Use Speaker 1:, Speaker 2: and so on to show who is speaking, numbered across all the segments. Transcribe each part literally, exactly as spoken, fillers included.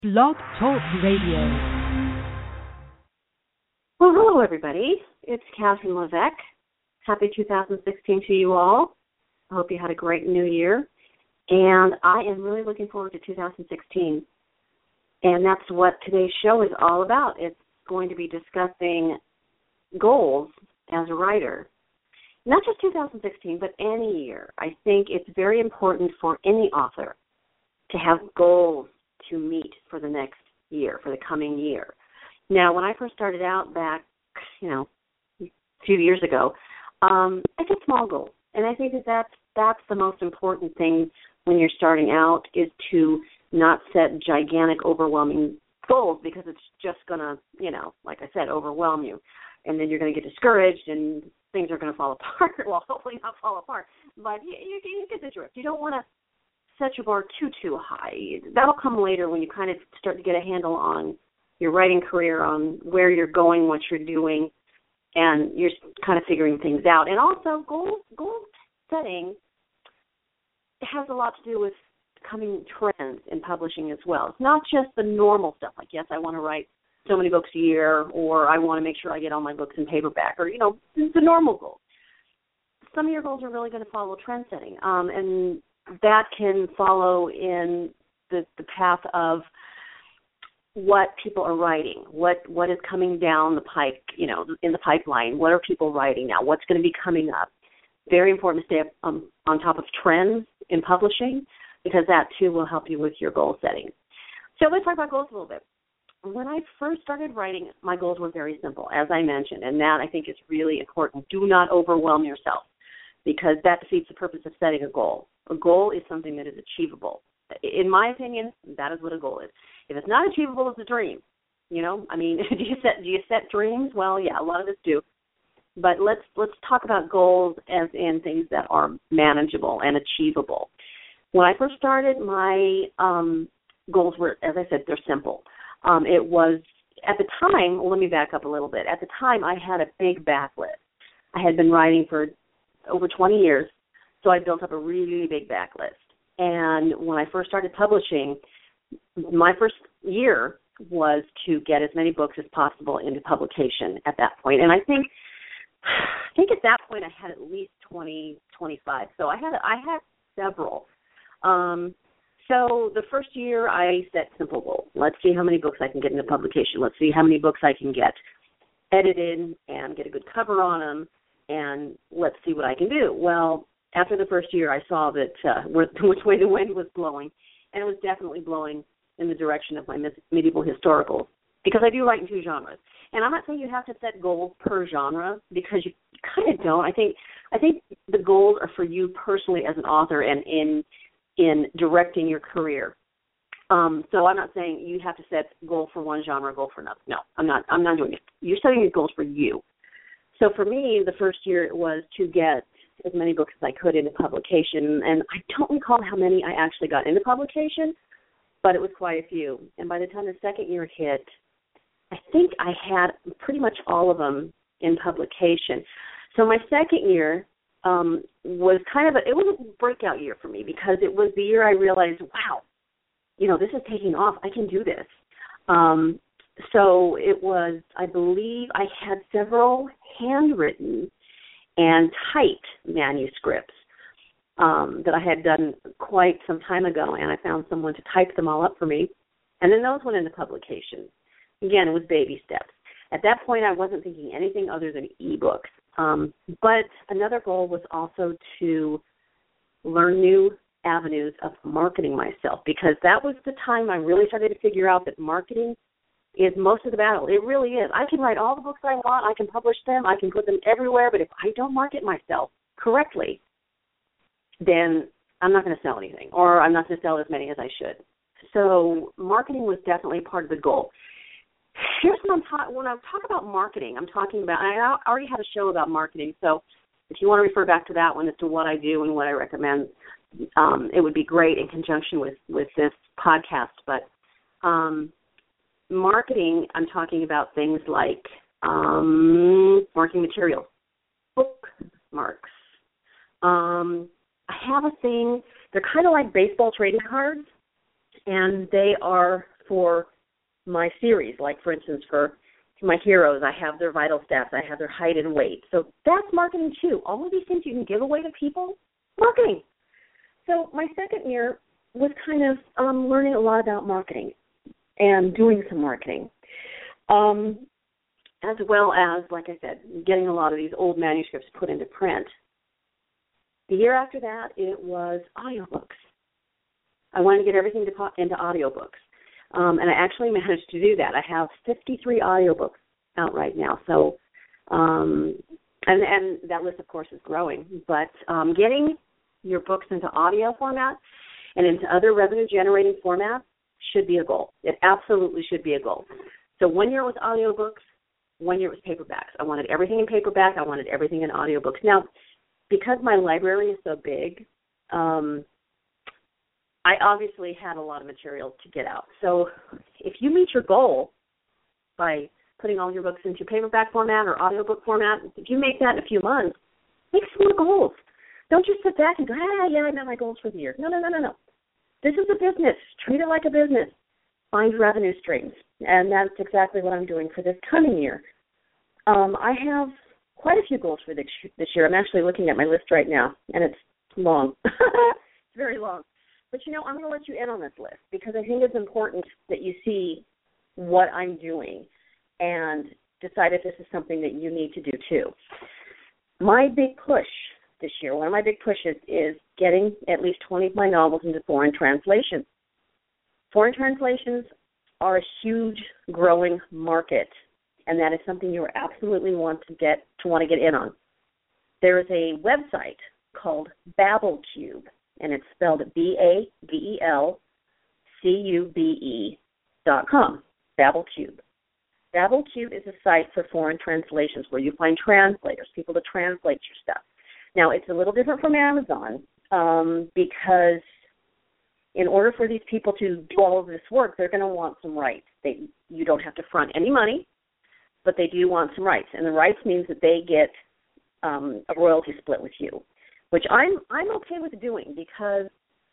Speaker 1: Blog Talk Radio.
Speaker 2: Well, hello, everybody. It's Catherine Levesque. Happy two thousand sixteen to you all. I hope you had a great new year. And I am really looking forward to two thousand sixteen. And that's what today's show is all about. It's going to be discussing goals as a writer. Not just two thousand sixteen, but any year. I think it's very important for any author to have goals to meet for the next year, for the coming year. Now, when I first started out back, you know, a few years ago, um, I set small goals. And I think that that's, that's the most important thing when you're starting out, is to not set gigantic, overwhelming goals, because it's just going to, you know, like I said, overwhelm you. And then you're going to get discouraged and things are going to fall apart. Well, hopefully not fall apart, but you, you, you get the drift. You don't want to set your bar too, too high. That'll come later when you kind of start to get a handle on your writing career, on where you're going, what you're doing, and you're kind of figuring things out. And also, goal, goal setting has a lot to do with coming trends in publishing as well. It's not just the normal stuff, like, yes, I want to write so many books a year, or I want to make sure I get all my books in paperback, or, you know, the normal goals. Some of your goals are really going to follow trend setting, um, and that can follow in the, the path of what people are writing, what what is coming down the pike, you know, in the pipeline. What are people writing now? What's going to be coming up? Very important to stay up, um, on top of trends in publishing, because that, too, will help you with your goal setting. So let's talk about goals a little bit. When I first started writing, my goals were very simple, as I mentioned, and that I think is really important. Do not overwhelm yourself, because that defeats the purpose of setting a goal. A goal is something that is achievable. In my opinion, that is what a goal is. If it's not achievable, it's a dream. You know, I mean, do you set do you set dreams? Well, yeah, a lot of us do. But let's let's talk about goals as in things that are manageable and achievable. When I first started, my um, goals were, as I said, they're simple. Um, it was, at the time, well, let me back up a little bit. At the time, I had a big backlist. I had been writing for over twenty years, so I built up a really big backlist. And when I first started publishing, my first year was to get as many books as possible into publication at that point. And I think I think at that point I had at least twenty, twenty-five. So I had I had several. Um, so the first year I set simple goals. Let's see how many books I can get into publication. Let's see how many books I can get edited and get a good cover on them, and let's see what I can do. Well, after the first year, I saw that uh, which way the wind was blowing, and it was definitely blowing in the direction of my medieval historicals, because I do write in two genres. And I'm not saying you have to set goals per genre, because you kind of don't. I think I think the goals are for you personally as an author and in in directing your career. Um, so I'm not saying you have to set goal for one genre, goal for another. No, I'm not. I'm not doing it. You're setting these goals for you. So for me, the first year it was to get as many books as I could into publication, and I don't recall how many I actually got into publication, but it was quite a few. And by the time the second year hit, I think I had pretty much all of them in publication. So my second year um, was kind of a, it was a breakout year for me, because it was the year I realized, wow, you know, this is taking off. I can do this. Um, so it was, I believe I had several handwritten and typed manuscripts um, that I had done quite some time ago, and I found someone to type them all up for me. And then those went into publication. Again, it was baby steps. At that point, I wasn't thinking anything other than ebooks. Um, but another goal was also to learn new avenues of marketing myself, because that was the time I really started to figure out that marketing is most of the battle. It really is. I can write all the books I want. I can publish them. I can put them everywhere. But if I don't market myself correctly, then I'm not going to sell anything, or I'm not going to sell as many as I should. So marketing was definitely part of the goal. Here's what I'm talking, when I talk about marketing, I'm talking about, and I already had a show about marketing, so if you want to refer back to that one as to what I do and what I recommend, um, it would be great in conjunction with, with this podcast. But um, marketing, I'm talking about things like um, marketing materials, bookmarks. Um, I have a thing, they're kind of like baseball trading cards, and they are for my series. Like, for instance, for my heroes, I have their vital stats, I have their height and weight. So that's marketing too. All of these things you can give away to people, marketing. So my second year was kind of um, learning a lot about marketing and doing some marketing, um, as well as, like I said, getting a lot of these old manuscripts put into print. The year after that, it was audiobooks. I wanted to get everything to, into audiobooks, um, and I actually managed to do that. I have fifty-three audiobooks out right now, so um, and, and that list, of course, is growing. But um, getting your books into audio format and into other revenue-generating formats should be a goal. It absolutely should be a goal. So one year was audiobooks, one year was paperbacks. I wanted everything in paperback. I wanted everything in audiobooks. Now, because my library is so big, um, I obviously had a lot of material to get out. So if you meet your goal by putting all your books into paperback format or audiobook format, if you make that in a few months, make some more goals. Don't just sit back and go, ah, yeah, I met my goals for the year. No, no, no, no, no. This is a business. Treat it like a business. Find revenue streams. And that's exactly what I'm doing for this coming year. Um, I have quite a few goals for this, this year. I'm actually looking at my list right now, and it's long. It's very long. But, you know, I'm going to let you in on this list because I think it's important that you see what I'm doing and decide if this is something that you need to do too. My big push this year, one of my big pushes is getting at least twenty of my novels into foreign translations. Foreign translations are a huge growing market, and that is something you absolutely want to get to want to get in on. There is a website called BabbleCube, and it's spelled B A B E L C U B E dot com, BabbleCube. BabbleCube is a site for foreign translations where you find translators, people to translate your stuff. Now, it's a little different from Amazon um, because in order for these people to do all of this work, they're going to want some rights. They, you don't have to front any money, but they do want some rights. And the rights means that they get um, a royalty split with you, which I'm I'm okay with doing because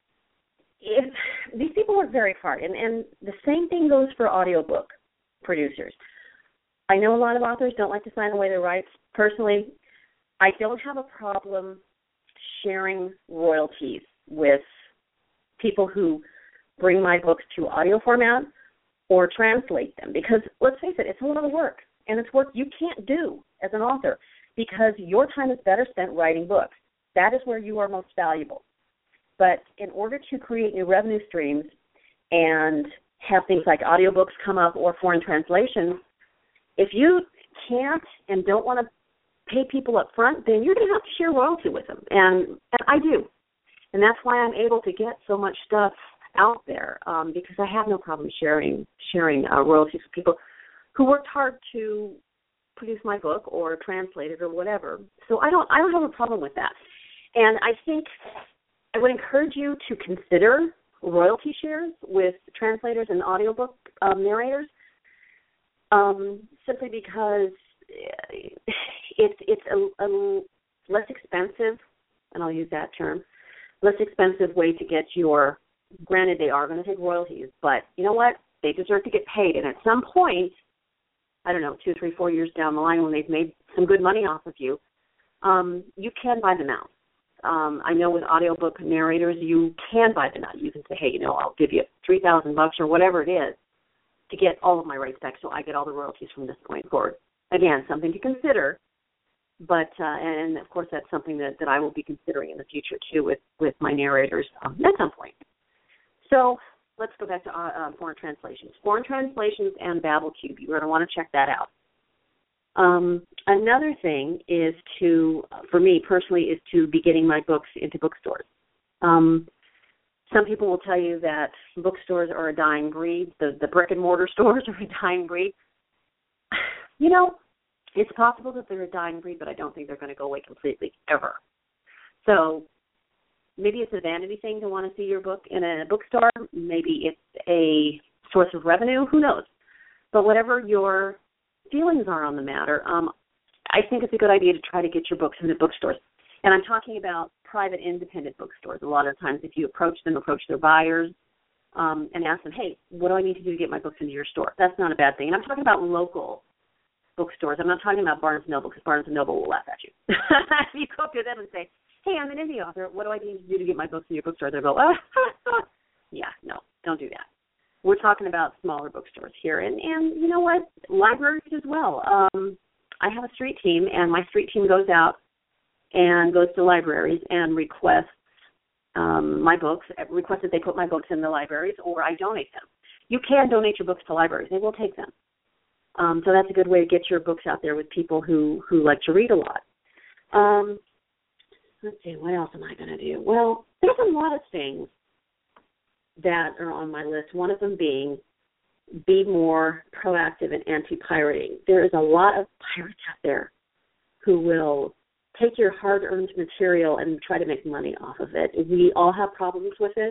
Speaker 2: if these people work very hard. And, and the same thing goes for audiobook producers. I know a lot of authors don't like to sign away their rights. Personally, I don't have a problem sharing royalties with people who bring my books to audio format or translate them because, let's face it, it's a lot of work, and it's work you can't do as an author because your time is better spent writing books. That is where you are most valuable. But in order to create new revenue streams and have things like audiobooks come up or foreign translations, if you can't and don't want to pay people up front, then you're going to have to share royalty with them. And, and I do. And that's why I'm able to get so much stuff out there um, because I have no problem sharing sharing uh, royalties with people who worked hard to produce my book or translate it or whatever. So I don't I don't have a problem with that. And I think I would encourage you to consider royalty shares with translators and audiobook um, narrators um, simply because it's it's a, a less expensive, and I'll use that term, less expensive way to get your, granted they are going to take royalties, but you know what? They deserve to get paid. And at some point, I don't know, two, three, four years down the line when they've made some good money off of you, um, you can buy them out. Um, I know with audiobook narrators, you can buy them out. You can say, hey, you know, I'll give you three thousand bucks or whatever it is to get all of my rights back so I get all the royalties from this point forward. Again, something to consider. But, uh, and, of course, that's something that, that I will be considering in the future, too, with, with my narrators um, at some point. So let's go back to uh, uh, foreign translations. Foreign translations and BabbleCube, you're going to want to check that out. Um, another thing is to, for me personally, is to be getting my books into bookstores. Um, some people will tell you that bookstores are a dying breed. The, the brick-and-mortar stores are a dying breed. You know, it's possible that they're a dying breed, but I don't think they're going to go away completely, ever. So maybe it's a vanity thing to want to see your book in a bookstore. Maybe it's a source of revenue. Who knows? But whatever your feelings are on the matter, um, I think it's a good idea to try to get your books into bookstores. And I'm talking about private independent bookstores. A lot of times if you approach them, approach their buyers, um, and ask them, hey, what do I need to do to get my books into your store? That's not a bad thing. And I'm talking about local bookstores. I'm not talking about Barnes and Noble, because Barnes and Noble will laugh at you. If you go to them and say, hey, I'm an indie author, what do I need to do to get my books in your bookstore? They'll go, ah, yeah, no, don't do that. We're talking about smaller bookstores here. And, and you know what? Libraries as well. Um, I have a street team, and my street team goes out and goes to libraries and requests um, my books, requests that they put my books in the libraries, or I donate them. You can donate your books to libraries. They will take them. Um, so that's a good way to get your books out there with people who, who like to read a lot. Um, let's see, what else am I going to do? Well, there's a lot of things that are on my list, one of them being be more proactive in anti-pirating. There is a lot of pirates out there who will take your hard-earned material and try to make money off of it. We all have problems with it.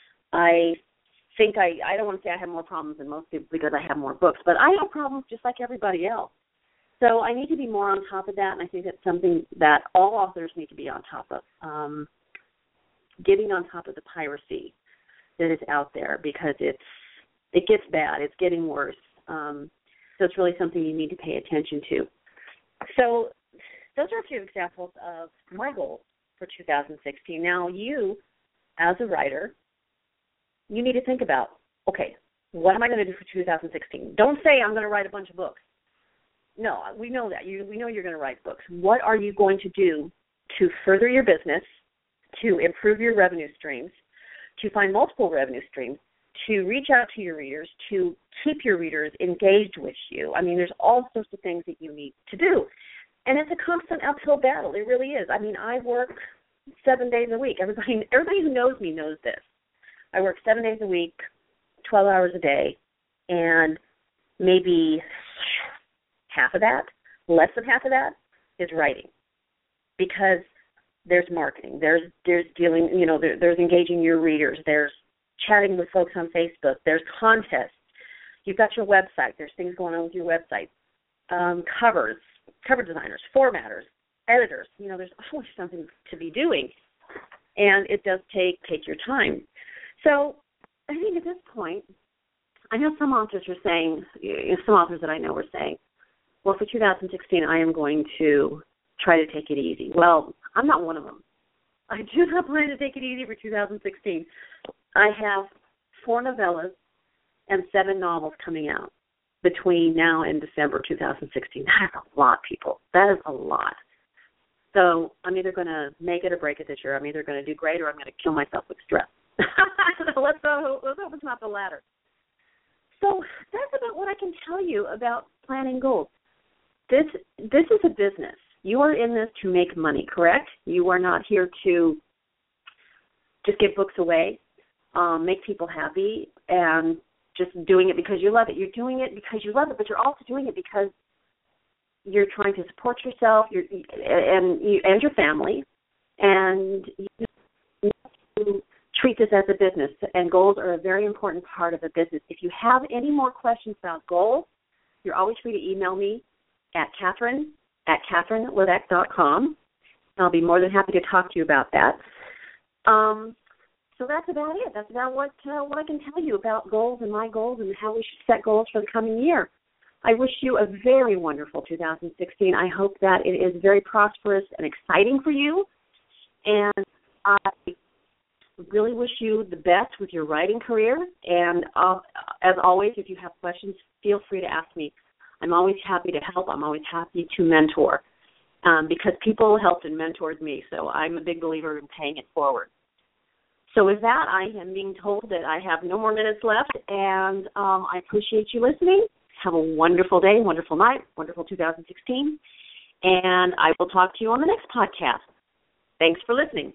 Speaker 2: I think I, I don't want to say I have more problems than most people because I have more books, but I have problems just like everybody else. So I need to be more on top of that, and I think that's something that all authors need to be on top of, um, getting on top of the piracy that is out there, because it's it gets bad. It's getting worse. Um, so it's really something you need to pay attention to. So those are a few examples of my goals for two thousand sixteen. Now, you, as a writer, you need to think about, okay, what am I going to do for two thousand sixteen? Don't say I'm going to write a bunch of books. No, we know that. You, we know you're going to write books. What are you going to do to further your business, to improve your revenue streams, to find multiple revenue streams, to reach out to your readers, to keep your readers engaged with you? I mean, there's all sorts of things that you need to do. And it's a constant uphill battle. It really is. I mean, I work seven days a week. Everybody, everybody who knows me knows this. I work seven days a week, twelve hours a day, and maybe half of that, less than half of that, is writing. Because there's marketing, there's there's dealing, you know, there, there's engaging your readers, there's chatting with folks on Facebook, there's contests, you've got your website, there's things going on with your website, um, covers, cover designers, formatters, editors, you know, there's always something to be doing, and it does take take your time. So I think at this point, I know some authors are saying, some authors that I know are saying, well, for two thousand sixteen, I am going to try to take it easy. Well, I'm not one of them. I do not plan to take it easy for two thousand sixteen. I have four novellas and seven novels coming out between now and December two thousand sixteen. That's a lot, people. That is a lot. So I'm either going to make it or break it this year. I'm either going to do great or I'm going to kill myself with stress. So let's, hope, let's hope it's not the latter. So that's about what I can tell you about planning goals. This this is a business. You are in this to make money, correct? You are not here to just give books away, um, make people happy, and just doing it because you love it. You're doing it because you love it, but you're also doing it because you're trying to support yourself you're, and you, and your family, and you need to treat this as a business, and goals are a very important part of a business. If you have any more questions about goals, you're always free to email me at Catherine at Catherine Levesque dot com. I'll be more than happy to talk to you about that. Um, so that's about it. That's about what uh, what I can tell you about goals and my goals and how we should set goals for the coming year. I wish you a very wonderful two thousand sixteen. I hope that it is very prosperous and exciting for you. And I really wish you the best with your writing career. And uh, as always, if you have questions, feel free to ask me. I'm always happy to help. I'm always happy to mentor um, because people helped and mentored me. So I'm a big believer in paying it forward. So with that, I am being told that I have no more minutes left, and um, I appreciate you listening. Have a wonderful day, wonderful night, wonderful two thousand sixteen, and I will talk to you on the next podcast. Thanks for listening.